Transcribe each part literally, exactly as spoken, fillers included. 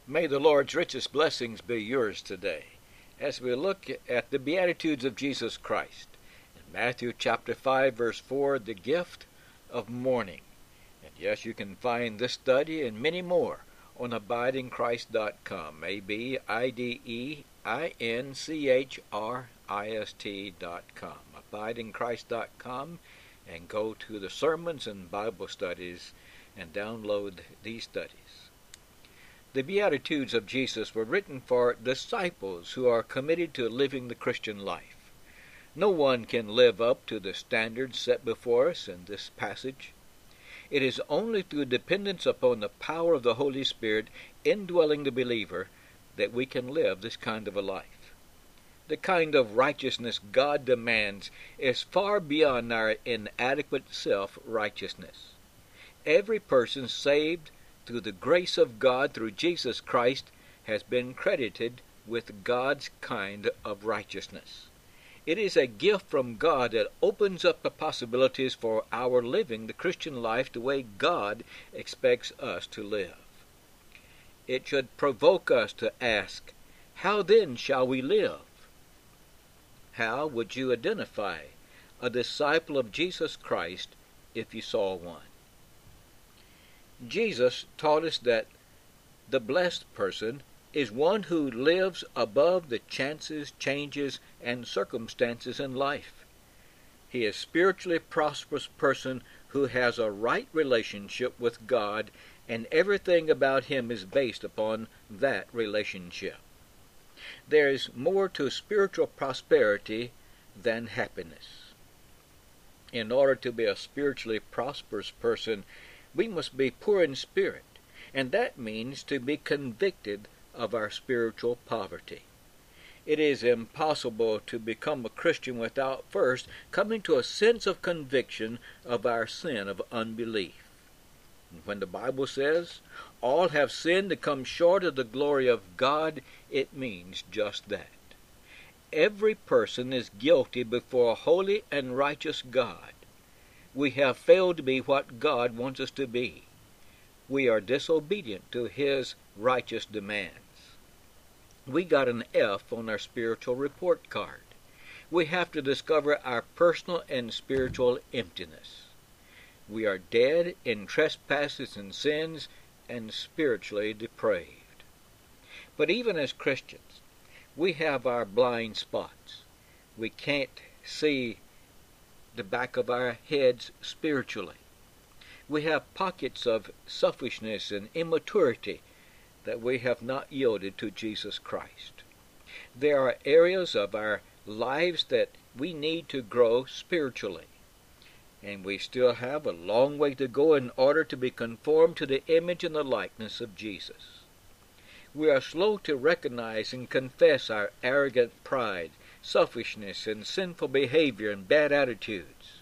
May the Lord's richest blessings be yours today as we look at the Beatitudes of Jesus Christ. In Matthew chapter five, verse four, the gift of mourning. And yes, you can find this study and many more on abiding christ dot com. A B I D E I N C H R I S T dot com. abiding christ dot com, and go to the sermons and Bible studies and download these studies. The Beatitudes of Jesus were written for disciples who are committed to living the Christian life. No one can live up to the standards set before us in this passage. It is only through dependence upon the power of the Holy Spirit indwelling the believer that we can live this kind of a life. The kind of righteousness God demands is far beyond our inadequate self-righteousness. Every person saved through the grace of God through Jesus Christ has been credited with God's kind of righteousness. It is a gift from God that opens up the possibilities for our living the Christian life the way God expects us to live. It should provoke us to ask, how then shall we live? How would you identify a disciple of Jesus Christ if you saw one? Jesus taught us that the blessed person is one who lives above the chances, changes, and circumstances in life. He is a spiritually prosperous person who has a right relationship with God, and everything about him is based upon that relationship. There is more to spiritual prosperity than happiness. In order to be a spiritually prosperous person, we must be poor in spirit, and that means to be convicted of our spiritual poverty. It is impossible to become a Christian without first coming to a sense of conviction of our sin of unbelief. And when the Bible says, all have sinned to come short of the glory of God, it means just that. Every person is guilty before a holy and righteous God. We have failed to be what God wants us to be. We are disobedient to His righteous demands. We got an F on our spiritual report card. We have to discover our personal and spiritual emptiness. We are dead in trespasses and sins and spiritually depraved. But even as Christians, we have our blind spots. We can't see the back of our heads spiritually. We have pockets of selfishness and immaturity that we have not yielded to Jesus Christ. There are areas of our lives that we need to grow spiritually, and we still have a long way to go in order to be conformed to the image and the likeness of Jesus. We are slow to recognize and confess our arrogant pride, selfishness, and sinful behavior and bad attitudes.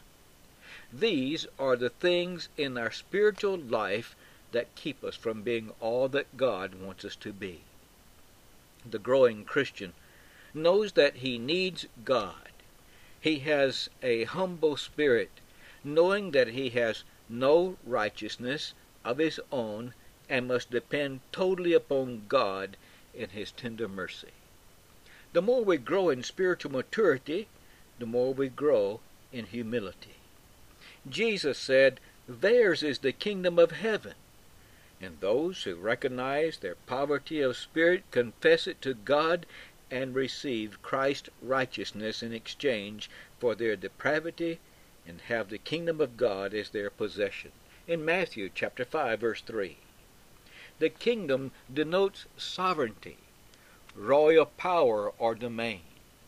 These are the things in our spiritual life that keep us from being all that God wants us to be. The growing Christian knows that he needs God. He has a humble spirit, knowing that he has no righteousness of his own and must depend totally upon God in His tender mercy. The more we grow in spiritual maturity, the more we grow in humility. Jesus said, "Theirs is the kingdom of heaven." And those who recognize their poverty of spirit confess it to God and receive Christ's righteousness in exchange for their depravity and have the kingdom of God as their possession. In Matthew chapter five, verse three. The kingdom denotes sovereignty, royal power or domain.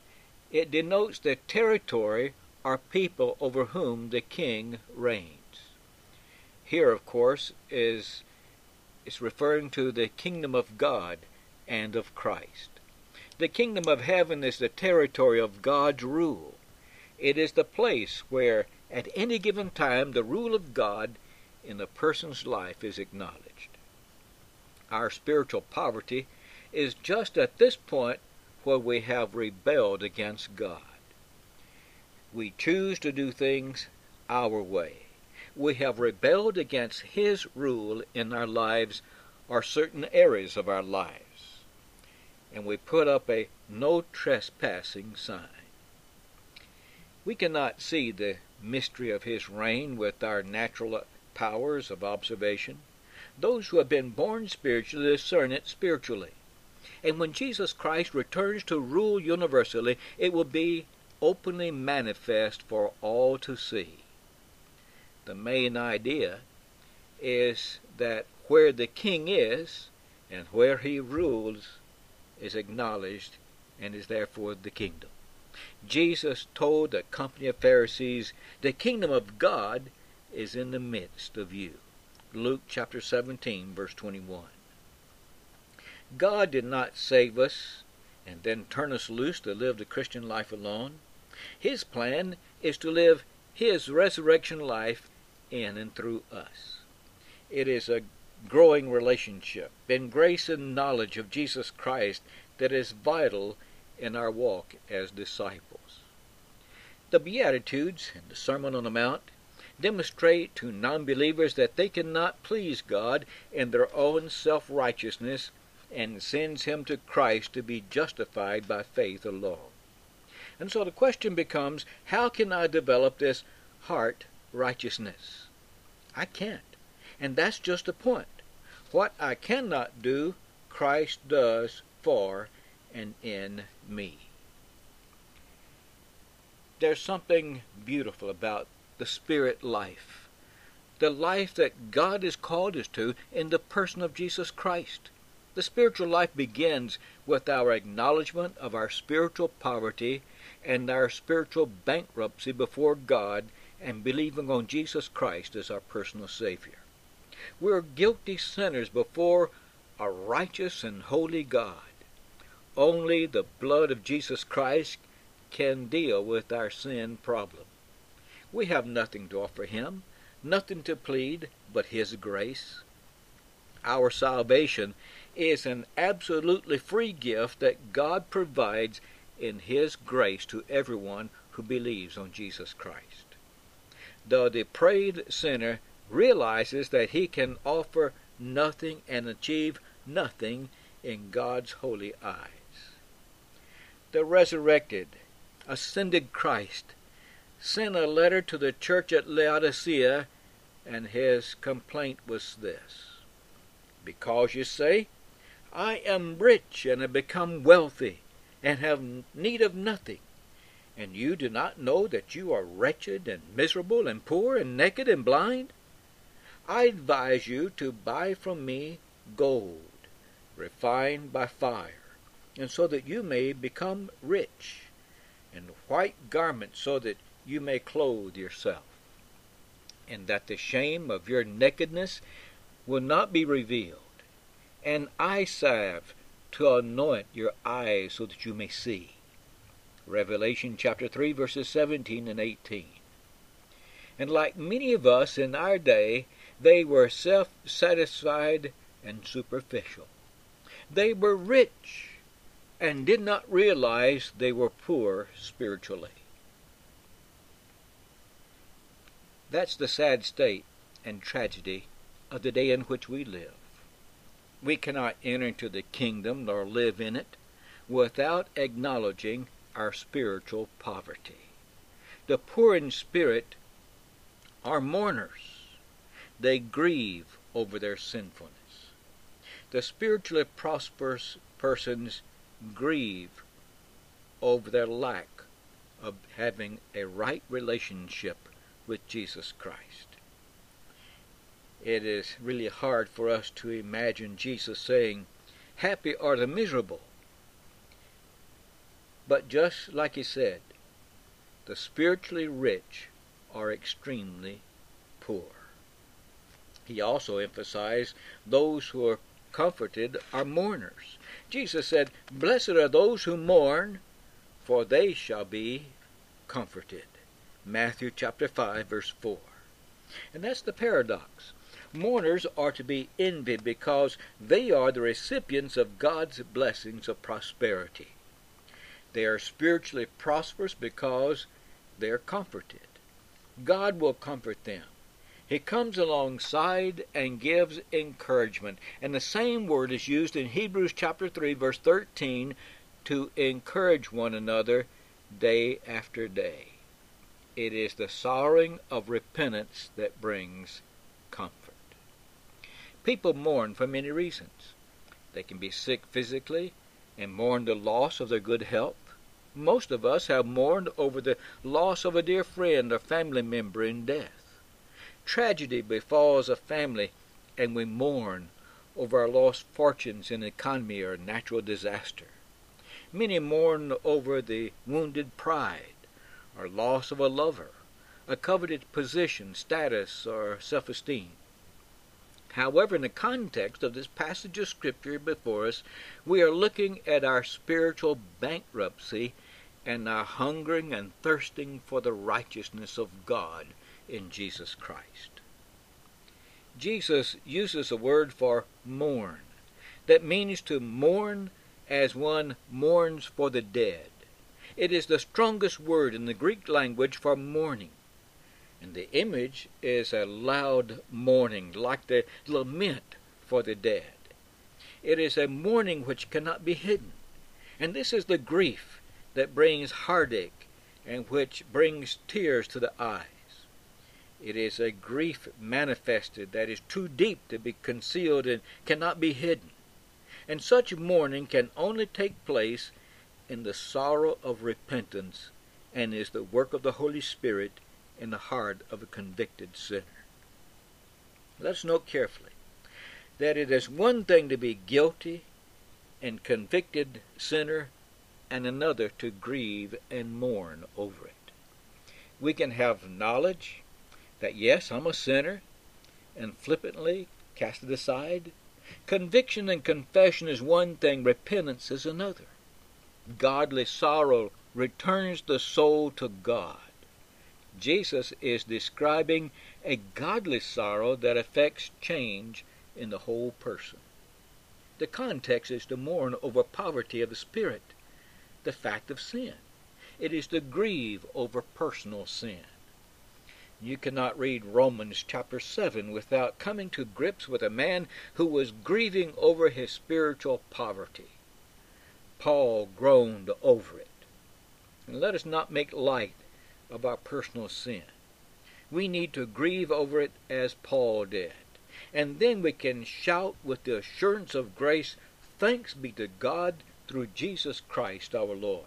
It denotes the territory or people over whom the king reigns. Here, of course, is is referring to the kingdom of God and of Christ. The kingdom of heaven is the territory of God's rule. It is the place where, at any given time, the rule of God in a person's life is acknowledged. Our spiritual poverty is just at this point where we have rebelled against God. We choose to do things our way. We have rebelled against His rule in our lives or certain areas of our lives, and we put up a no trespassing sign. We cannot see the mystery of his reign with our natural powers of observation. Those who have been born spiritually discern it spiritually. And when Jesus Christ returns to rule universally, it will be openly manifest for all to see. The main idea is that where the king is and where he rules is acknowledged and is therefore the kingdom. Jesus told the company of Pharisees, the kingdom of God is in the midst of you. Luke chapter seventeen, verse twenty-one. God did not save us and then turn us loose to live the Christian life alone. His plan is to live his resurrection life in and through us. It is a growing relationship in grace and knowledge of Jesus Christ that is vital in our walk as disciples. The Beatitudes and the Sermon on the Mount demonstrate to non-believers that they cannot please God in their own self-righteousness, and sends him to Christ to be justified by faith alone. And so the question becomes, how can I develop this heart righteousness? I can't. And that's just the point. What I cannot do, Christ does for and in me. There's something beautiful about the spirit life, the life that God has called us to in the person of Jesus Christ. The spiritual life begins with our acknowledgement of our spiritual poverty and our spiritual bankruptcy before God and believing on Jesus Christ as our personal Savior. We're guilty sinners before a righteous and holy God. Only the blood of Jesus Christ can deal with our sin problem. We have nothing to offer him, nothing to plead but his grace. Our salvation is an absolutely free gift that God provides in his grace to everyone who believes on Jesus Christ. The depraved sinner realizes that he can offer nothing and achieve nothing in God's holy eyes. The resurrected, ascended Christ sent a letter to the church at Laodicea, and his complaint was this: because you say, I am rich and have become wealthy and have need of nothing, and you do not know that you are wretched and miserable and poor and naked and blind? I advise you to buy from me gold, refined by fire, and so that you may become rich, and white garments so that you may clothe yourself, and that the shame of your nakedness will not be revealed, and eye salve to anoint your eyes so that you may see. Revelation chapter three, verses seventeen and eighteen. And like many of us in our day, they were self-satisfied and superficial. They were rich and did not realize they were poor spiritually. That's the sad state and tragedy of the day in which we live. We cannot enter into the kingdom nor live in it without acknowledging our spiritual poverty. The poor in spirit are mourners. They grieve over their sinfulness. The spiritually prosperous persons grieve over their lack of having a right relationship with Jesus Christ. It is really hard for us to imagine Jesus saying, happy are the miserable. But just like he said, the spiritually rich are extremely poor. He also emphasized those who are comforted are mourners. Jesus said, blessed are those who mourn, for they shall be comforted. Matthew chapter five, verse four. And that's the paradox. Mourners are to be envied because they are the recipients of God's blessings of prosperity. They are spiritually prosperous because they are comforted. God will comfort them. He comes alongside and gives encouragement. And the same word is used in Hebrews chapter three, verse thirteen, to encourage one another day after day. It is the sorrowing of repentance that brings comfort. People mourn for many reasons. They can be sick physically and mourn the loss of their good health. Most of us have mourned over the loss of a dear friend or family member in death. Tragedy befalls a family, and we mourn over our lost fortunes in economy or natural disaster. Many mourn over the wounded pride, or loss of a lover, a coveted position, status, or self-esteem. However, in the context of this passage of Scripture before us, we are looking at our spiritual bankruptcy and our hungering and thirsting for the righteousness of God in Jesus Christ. Jesus uses a word for mourn that means to mourn as one mourns for the dead. It is the strongest word in the Greek language for mourning. And the image is a loud mourning, like the lament for the dead. It is a mourning which cannot be hidden. And this is the grief that brings heartache and which brings tears to the eyes. It is a grief manifested that is too deep to be concealed and cannot be hidden. And such mourning can only take place in the sorrow of repentance, and is the work of the Holy Spirit in the heart of a convicted sinner. Let's note carefully that it is one thing to be guilty and convicted sinner, and another to grieve and mourn over it. We can have knowledge that, yes, I'm a sinner, and flippantly cast it aside. Conviction and confession is one thing, repentance is another. Godly sorrow returns the soul to God. Jesus is describing a godly sorrow that affects change in the whole person. The context is to mourn over poverty of the spirit, the fact of sin. It is to grieve over personal sin. You cannot read Romans chapter seven without coming to grips with a man who was grieving over his spiritual poverty. Paul groaned over it. And let us not make light of our personal sin. We need to grieve over it as Paul did. And then we can shout with the assurance of grace, "Thanks be to God through Jesus Christ our Lord."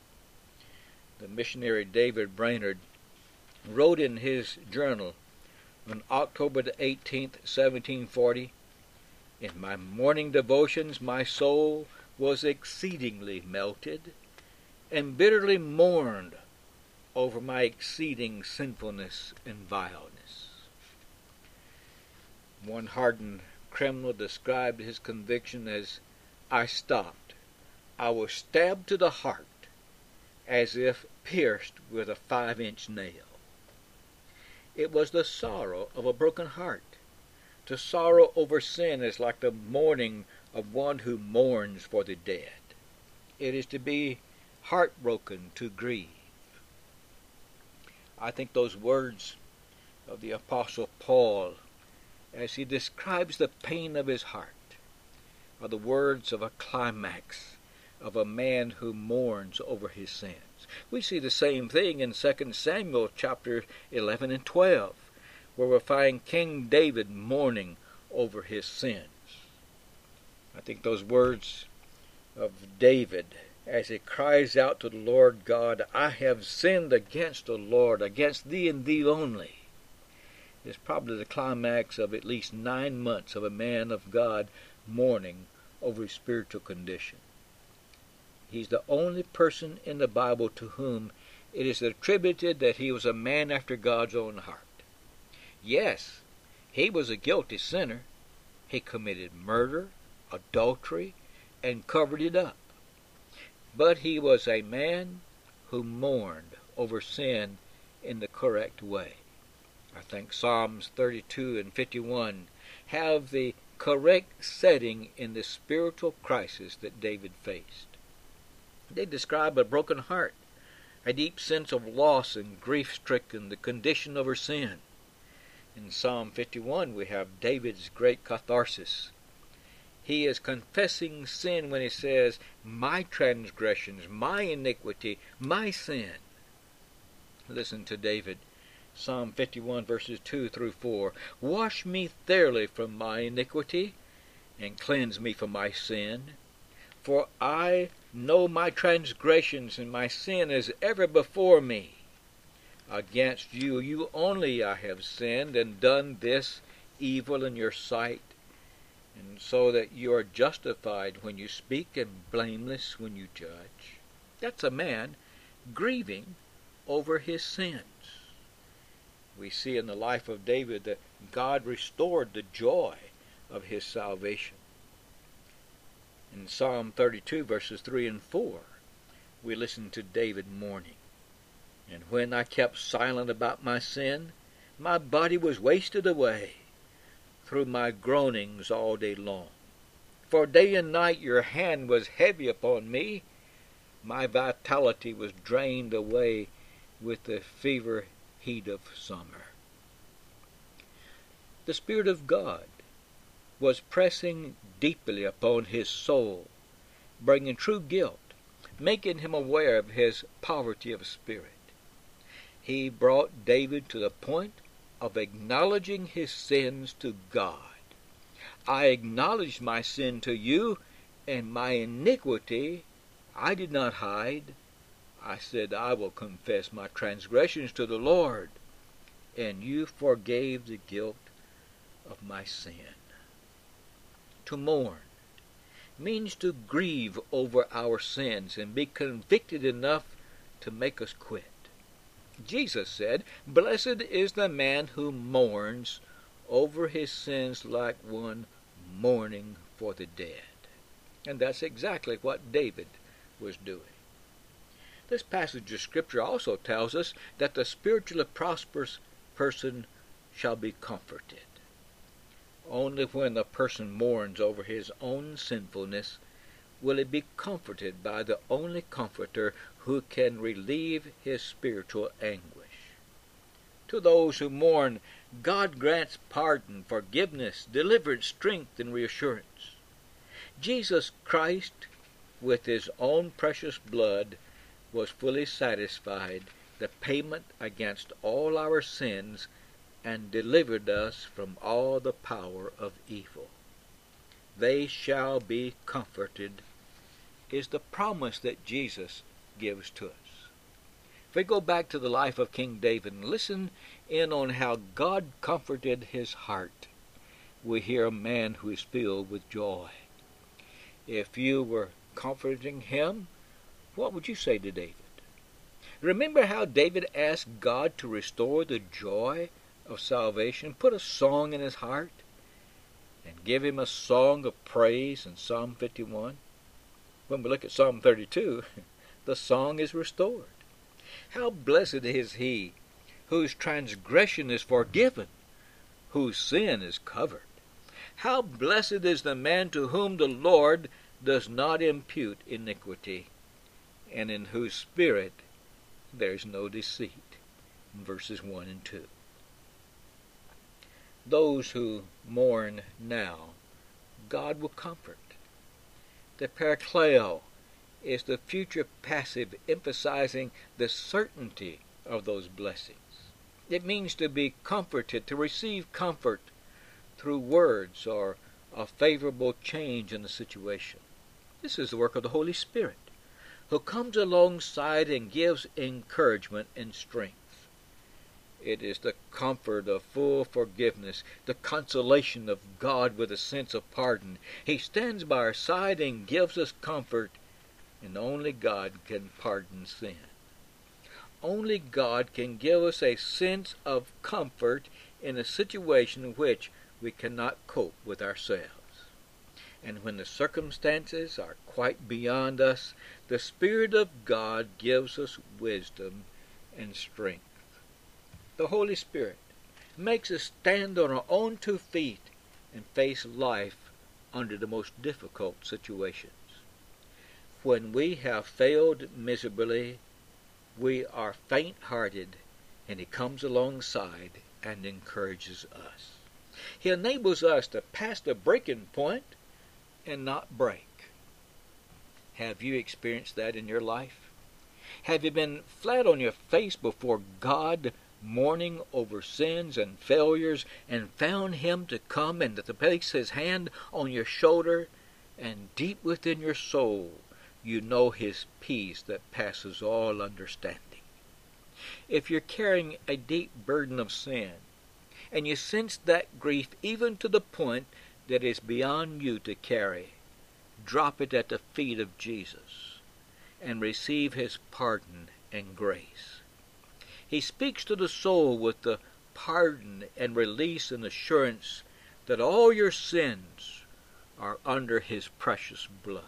The missionary David Brainerd wrote in his journal on October the eighteenth, seventeen forty, "In my morning devotions my soul was exceedingly melted, and bitterly mourned over my exceeding sinfulness and vileness." One hardened criminal described his conviction as, "I stopped. I was stabbed to the heart, as if pierced with a five-inch nail." It was the sorrow of a broken heart. To sorrow over sin is like the mourning of one who mourns for the dead. It is to be heartbroken to grieve. I think those words of the Apostle Paul, as he describes the pain of his heart, are the words of a climax of a man who mourns over his sins. We see the same thing in Second Samuel chapter eleven and twelve, where we find King David mourning over his sins. I think those words of David, as he cries out to the Lord God, "I have sinned against the Lord, against thee and thee only," is probably the climax of at least nine months of a man of God mourning over his spiritual condition. He's the only person in the Bible to whom it is attributed that he was a man after God's own heart. Yes, he was a guilty sinner. He committed murder, adultery, and covered it up. But he was a man who mourned over sin in the correct way. I think Psalms thirty-two and fifty-one have the correct setting in the spiritual crisis that David faced. They describe a broken heart, a deep sense of loss and grief-stricken, the condition of her sin. In Psalm fifty-one we have David's great catharsis. He is confessing sin when he says, my transgressions, my iniquity, my sin. Listen to David, Psalm fifty-one, verses two through four. Wash me thoroughly from my iniquity, and cleanse me from my sin. For I know my transgressions, and my sin is ever before me. Against you, you only, I have sinned, and done this evil in your sight, and so that you are justified when you speak, and blameless when you judge. That's a man grieving over his sins. We see in the life of David that God restored the joy of his salvation. In Psalm thirty-two, verses three and four, we listen to David mourning. And when I kept silent about my sin, my body was wasted away through my groanings all day long. For day and night your hand was heavy upon me. My vitality was drained away with the fever heat of summer. The Spirit of God was pressing deeply upon his soul, bringing true guilt, making him aware of his poverty of spirit. He brought David to the point of acknowledging his sins to God. I acknowledged my sin to you, and my iniquity I did not hide. I said, I will confess my transgressions to the Lord, and you forgave the guilt of my sin. To mourn means to grieve over our sins and be convicted enough to make us quit. Jesus said, blessed is the man who mourns over his sins like one mourning for the dead. And that's exactly what David was doing. This passage of Scripture also tells us that the spiritually prosperous person shall be comforted. Only when the person mourns over his own sinfulness will he be comforted by the only comforter who can relieve his spiritual anguish. To those who mourn, God grants pardon, forgiveness, deliverance, strength, and reassurance. Jesus Christ, with his own precious blood, was fully satisfied the payment against all our sins and delivered us from all the power of evil. They shall be comforted is the promise that Jesus gives to us. If we go back to the life of King David and listen in on how God comforted his heart, we hear a man who is filled with joy. If you were comforting him, what would you say to David? Remember how David asked God to restore the joy of salvation, put a song in his heart, and give him a song of praise in Psalm fifty-one? When we look at Psalm thirty-two, the song is restored. How blessed is he whose transgression is forgiven, whose sin is covered. How blessed is the man to whom the Lord does not impute iniquity, and in whose spirit there is no deceit. In verses one and two. Those who mourn now, God will comfort. The parakleo is the future passive emphasizing the certainty of those blessings. It means to be comforted, to receive comfort through words or a favorable change in the situation. This is the work of the Holy Spirit, who comes alongside and gives encouragement and strength. It is the comfort of full forgiveness, the consolation of God with a sense of pardon. He stands by our side and gives us comfort, and only God can pardon sin. Only God can give us a sense of comfort in a situation in which we cannot cope with ourselves. And when the circumstances are quite beyond us, the Spirit of God gives us wisdom and strength. The Holy Spirit makes us stand on our own two feet and face life under the most difficult situations. When we have failed miserably, we are faint-hearted, and He comes alongside and encourages us. He enables us to pass the breaking point and not break. Have you experienced that in your life? Have you been flat on your face before God, mourning over sins and failures, and found Him to come and to place His hand on your shoulder, and deep within your soul you know His peace that passes all understanding? If you're carrying a deep burden of sin, and you sense that grief even to the point that is beyond you to carry, drop it at the feet of Jesus and receive His pardon and grace. He speaks to the soul with the pardon and release and assurance that all your sins are under His precious blood.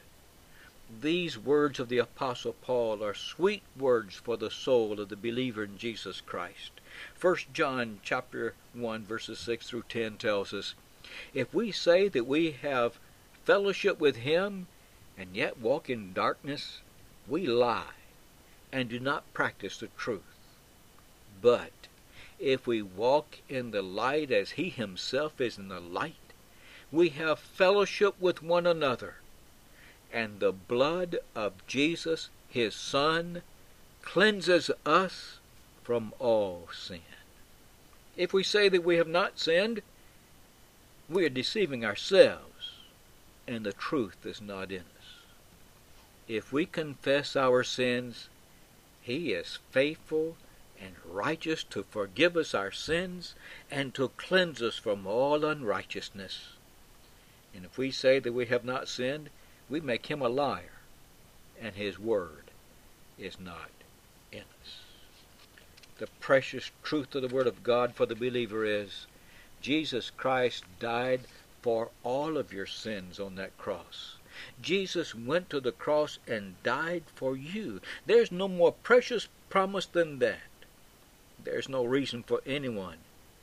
These words of the Apostle Paul are sweet words for the soul of the believer in Jesus Christ. First John chapter one verses six through ten tells us, if we say that we have fellowship with Him and yet walk in darkness, we lie and do not practice the truth. But if we walk in the light as He Himself is in the light, we have fellowship with one another, and the blood of Jesus, His Son, cleanses us from all sin. If we say that we have not sinned, we are deceiving ourselves, and the truth is not in us. If we confess our sins, He is faithful and righteous to forgive us our sins and to cleanse us from all unrighteousness. And if we say that we have not sinned, we make Him a liar, and His word is not in us. The precious truth of the Word of God for the believer is, Jesus Christ died for all of your sins on that cross. Jesus went to the cross and died for you. There's no more precious promise than that. There's no reason for anyone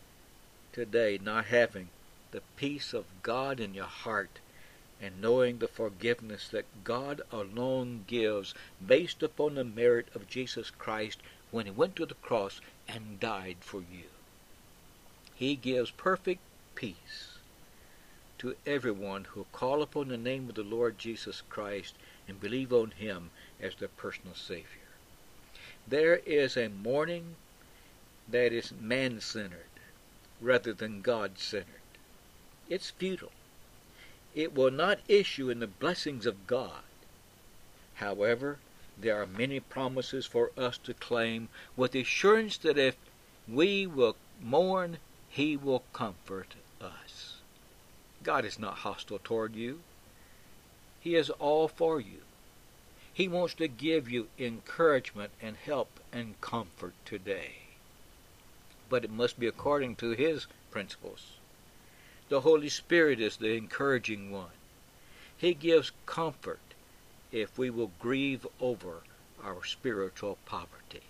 today not having the peace of God in your heart and knowing the forgiveness that God alone gives based upon the merit of Jesus Christ when He went to the cross and died for you. He gives perfect peace to everyone who call upon the name of the Lord Jesus Christ and believe on Him as their personal Savior. There is a mourning that is man-centered rather than God-centered. It's futile. It will not issue in the blessings of God. However, there are many promises for us to claim with assurance that if we will mourn, He will comfort us. God is not hostile toward you. He is all for you. He wants to give you encouragement and help and comfort today. But it must be according to His principles. The Holy Spirit is the encouraging one. He gives comfort if we will grieve over our spiritual poverty.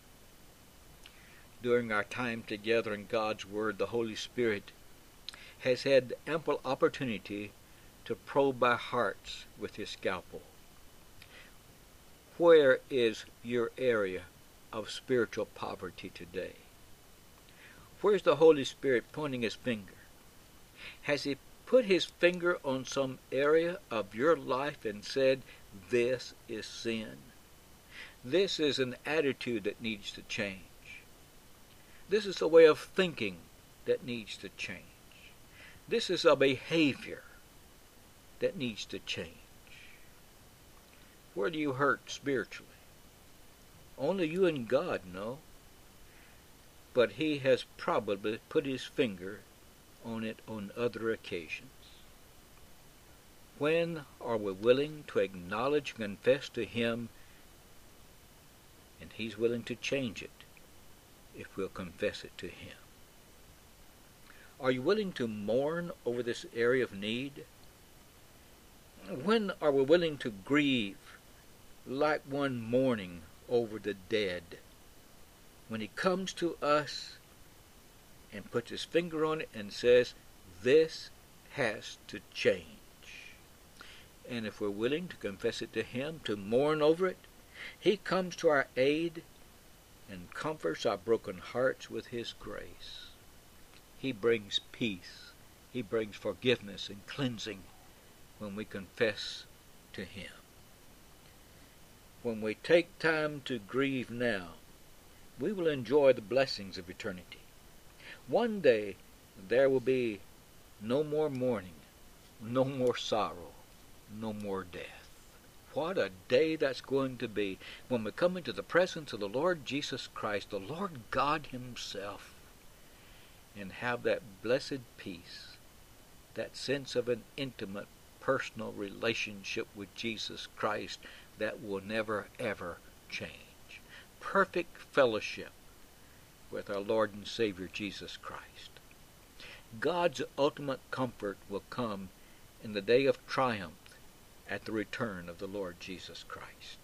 During our time together in God's Word, the Holy Spirit has had ample opportunity to probe our hearts with His scalpel. Where is your area of spiritual poverty today? Where's the Holy Spirit pointing His finger? Has He put His finger on some area of your life and said, this is sin? This is an attitude that needs to change. This is a way of thinking that needs to change. This is a behavior that needs to change. Where do you hurt spiritually? Only you and God know. But He has probably put His finger on it on other occasions. When are we willing to acknowledge and confess to Him, and He's willing to change it if we'll confess it to Him? Are you willing to mourn over this area of need? When are we willing to grieve like one mourning over the dead? When He comes to us and puts His finger on it and says, this has to change. And if we're willing to confess it to Him, to mourn over it, He comes to our aid and comforts our broken hearts with His grace. He brings peace. He brings forgiveness and cleansing when we confess to Him. When we take time to grieve now, we will enjoy the blessings of eternity. One day there will be no more mourning, no more sorrow, no more death. What a day that's going to be when we come into the presence of the Lord Jesus Christ, the Lord God Himself, and have that blessed peace, that sense of an intimate, personal relationship with Jesus Christ that will never, ever change. Perfect fellowship with our Lord and Savior Jesus Christ. God's ultimate comfort will come in the day of triumph at the return of the Lord Jesus Christ.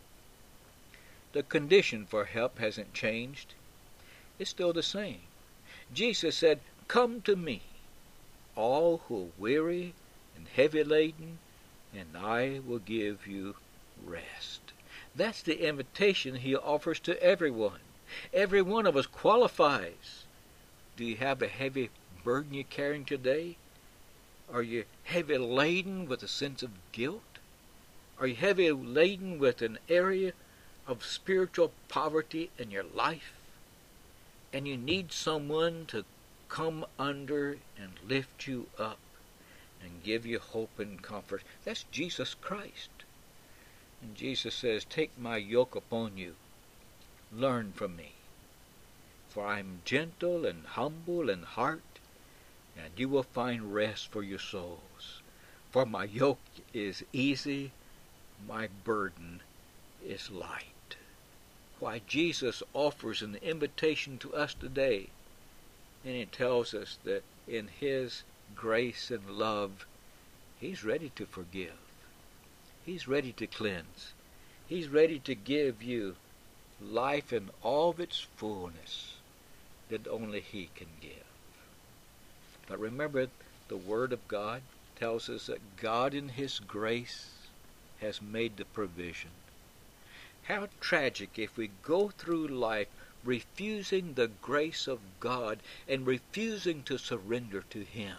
The condition for help hasn't changed. It's still the same. Jesus said, "Come to me, all who are weary and heavy laden, and I will give you rest." That's the invitation He offers to everyone. Every one of us qualifies. Do you have a heavy burden you're carrying today? Are you heavy laden with a sense of guilt? Are you heavy laden with an area of spiritual poverty in your life? And you need someone to come under and lift you up and give you hope and comfort. That's Jesus Christ. And Jesus says, "Take my yoke upon you. Learn from me. For I am gentle and humble in heart, and you will find rest for your souls. For my yoke is easy, my burden is light." Why, Jesus offers an invitation to us today, and He tells us that in His grace and love, He's ready to forgive. He's ready to cleanse. He's ready to give you life in all of its fullness that only He can give. But remember, the Word of God tells us that God in His grace has made the provision. How tragic if we go through life refusing the grace of God and refusing to surrender to Him.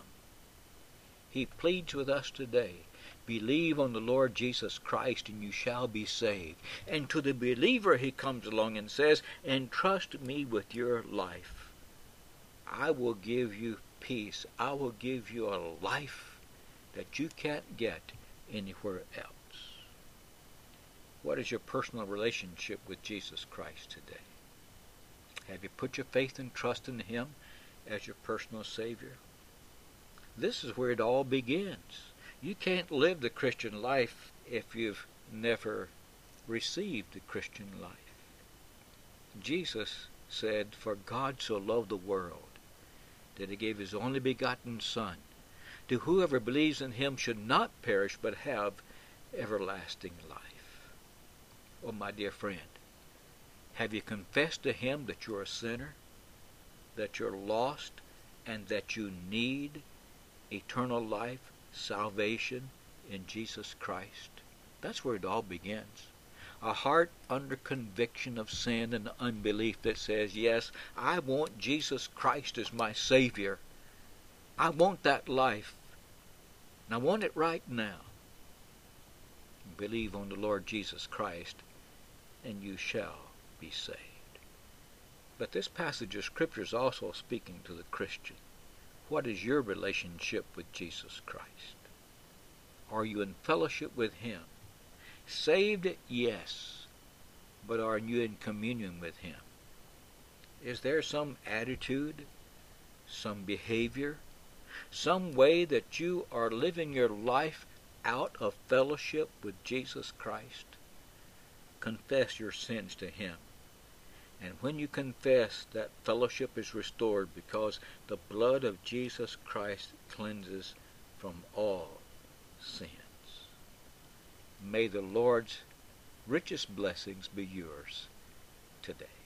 He pleads with us today, "Believe on the Lord Jesus Christ and you shall be saved." And to the believer He comes along and says, "Entrust me with your life. I will give you peace. I will give you a life that you can't get anywhere else." What is your personal relationship with Jesus Christ today? Have you put your faith and trust in Him as your personal Savior? This is where it all begins. You can't live the Christian life if you've never received the Christian life. Jesus said, "For God so loved the world that He gave His only begotten Son, to whoever believes in Him should not perish but have everlasting life." Oh, my dear friend, have you confessed to Him that you're a sinner, that you're lost, and that you need eternal life, salvation in Jesus Christ? That's where it all begins. A heart under conviction of sin and unbelief that says, "Yes, I want Jesus Christ as my Savior. I want that life, and I want it right now." Believe on the Lord Jesus Christ, and you shall be saved. But this passage of Scripture is also speaking to the Christian. What is your relationship with Jesus Christ? Are you in fellowship with Him? Saved, yes, but are you in communion with Him? Is there some attitude, some behavior, some way that you are living your life out of fellowship with Jesus Christ? Confess your sins to Him. And when you confess, that fellowship is restored because the blood of Jesus Christ cleanses from all sins. May the Lord's richest blessings be yours today.